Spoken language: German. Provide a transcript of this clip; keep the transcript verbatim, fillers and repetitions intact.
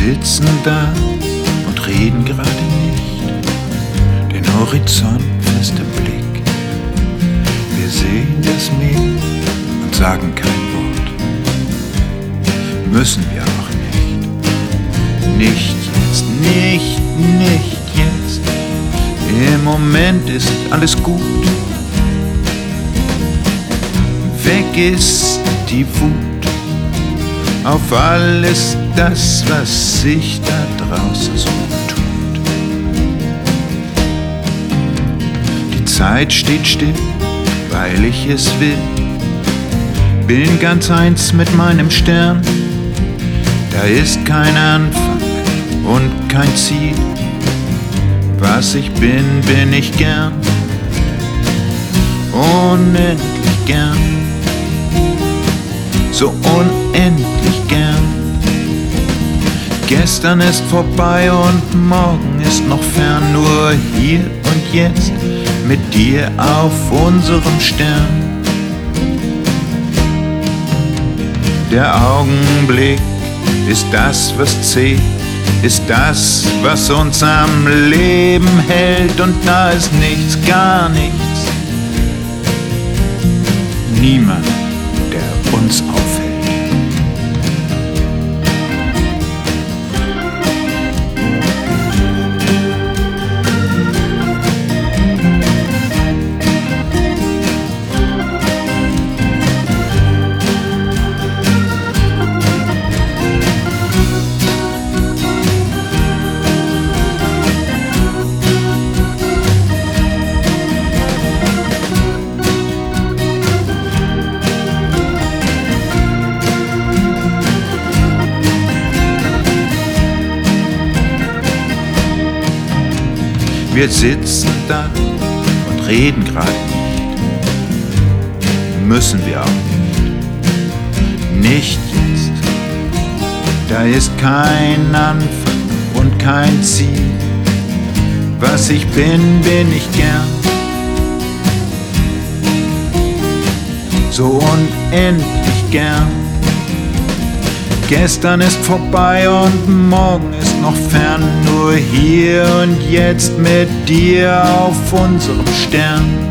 sitzen da und reden gerade nicht, den Horizont fest im Blick. Wir sehen das Meer und sagen kein Wort, müssen wir auch nicht. Nicht jetzt, nicht, nicht jetzt. Im Moment ist alles gut. Weg ist die Wut auf alles das, was sich da draußen so tut. Die Zeit steht still, weil ich es will. Bin ganz eins mit meinem Stern. Da ist kein Anfang und kein Ziel. Was ich bin, bin ich gern. Unendlich gern. So unendlich gern. Gestern ist vorbei und morgen ist noch fern. Nur hier und jetzt mit dir auf unserem Stern. Der Augenblick ist das, was zählt, ist das, was uns am Leben hält. Und da ist nichts, gar nichts, niemand, der uns aufhält. Wir sitzen da und reden gerade nicht. Müssen wir auch nicht. Nicht jetzt. Da ist kein Anfang und kein Ziel. Was ich bin, bin ich gern. So unendlich gern. Gestern ist vorbei und morgen ist noch fern. Nur hier und jetzt mit dir auf unserem Stern.